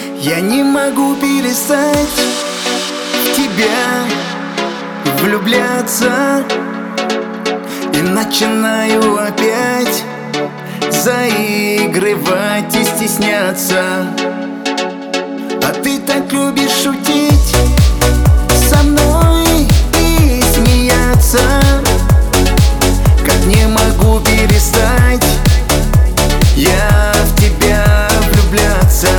Я не могу перестать в тебя влюбляться и начинаю опять заигрывать и стесняться. А ты так любишь шутить со мной и смеяться. Как не могу перестать я в тебя влюбляться.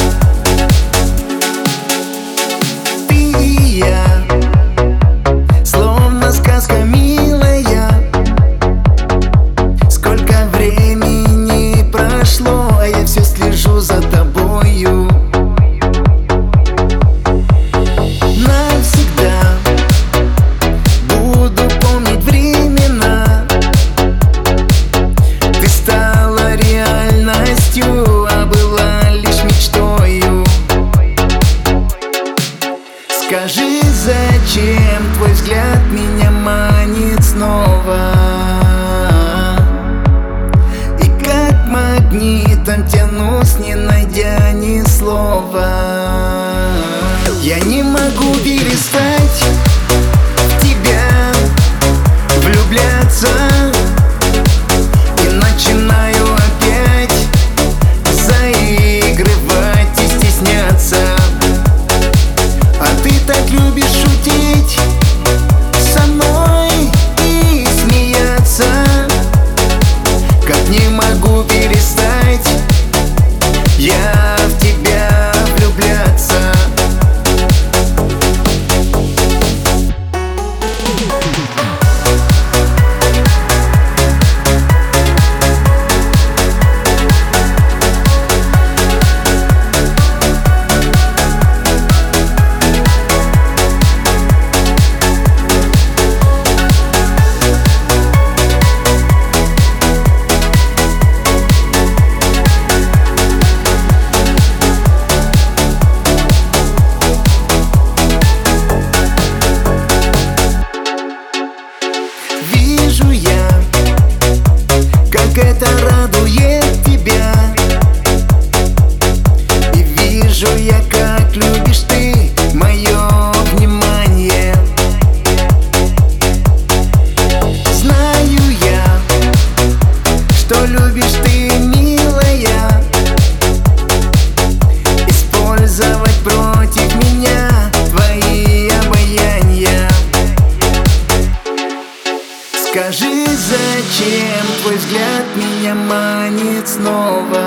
Ты и я, словно сказка милая. Сколько времени прошло, а я все слежу за тобою. Навсегда буду помнить времена. Ты стала реальностью, а была лишь мечтою. Скажи, зачем твой взгляд меня манит снова? И как магнитом тянусь, не найдя ни слова. Я не могу перестать в тебя влюбляться и начинаю опять заигрывать и стесняться. А ты так любишь шутить со мной и смеяться. Как не могу перестать я в тебя влюбляться. Вижу я, как это радует тебя, и вижу я, как любишь ты мое внимание. Знаю я, что любишь ты, милая, использовать против меня твои обаяния. Скажи, зачем твой взгляд меня манит снова?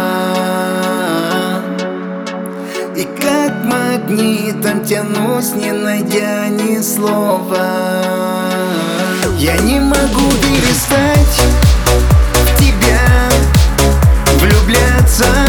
И как магнитом тянусь, не найдя ни слова. Я не могу перестать в тебя влюбляться.